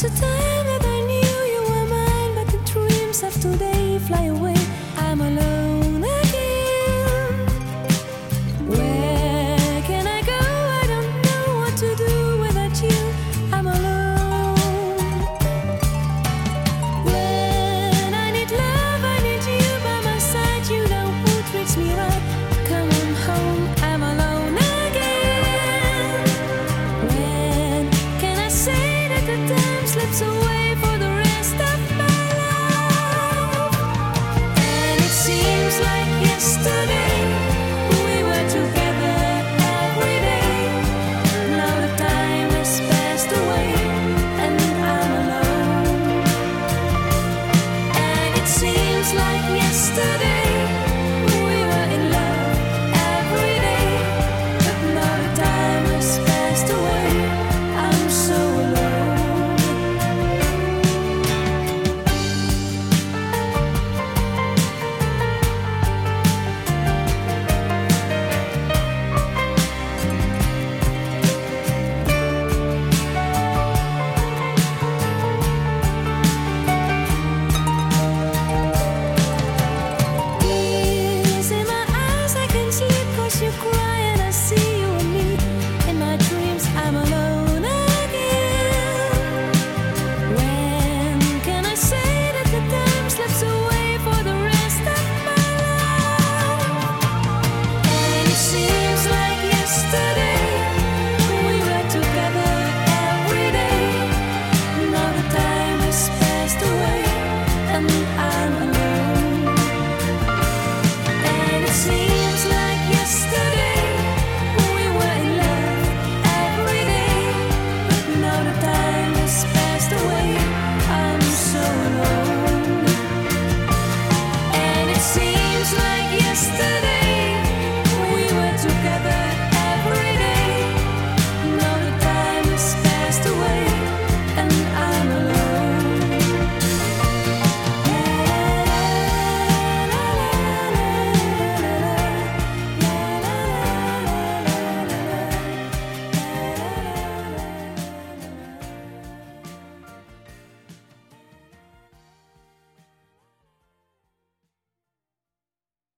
a time that I knew you were mine, but the dreams of today fly away. I'm alone again. Where can I go? I don't know what to do without you. I'm alone. When I need love, I need you by my side. You know who treats me right. Come on home, I'm alone again. When can I say that the time slips away?